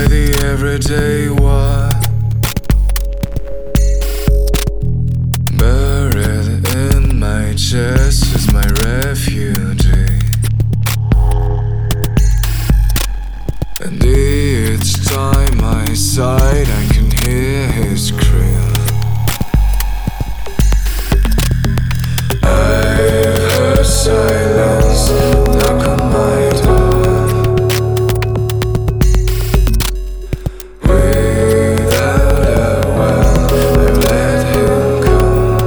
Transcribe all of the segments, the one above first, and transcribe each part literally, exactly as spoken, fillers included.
the everyday war, buried in my chest is my refugee. And each time I sighed, I can hear his scream. I've heard silence knock on my door. Without a well, I've let him go.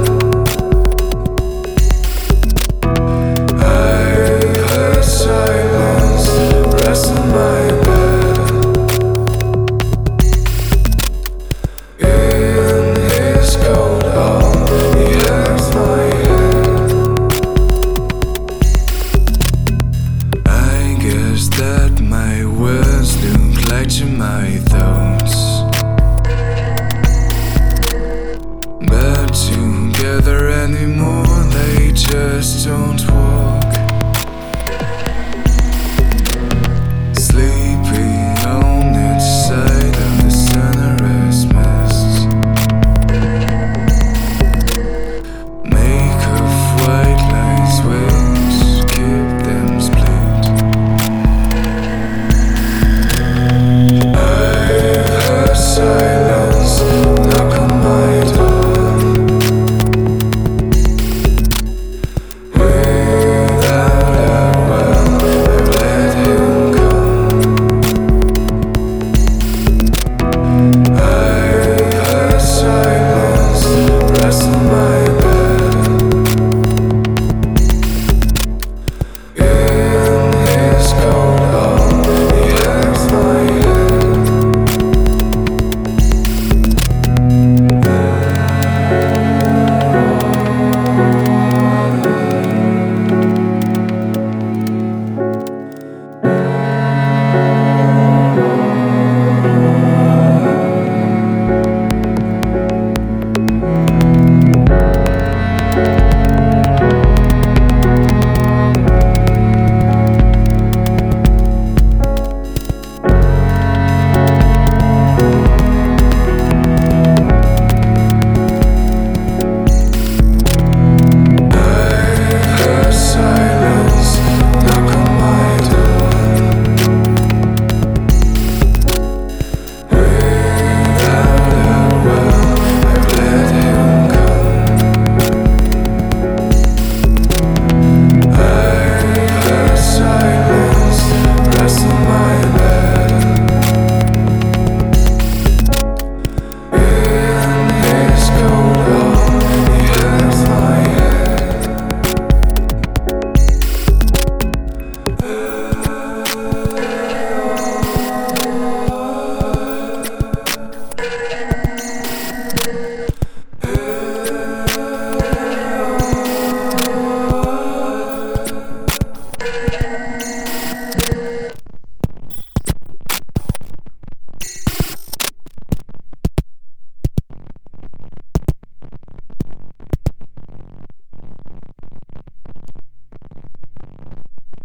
I've heard silence rest on my bed. In his cold arm, he hugs my head. I guess that my words look like to my thoughts, but together anymore they just don't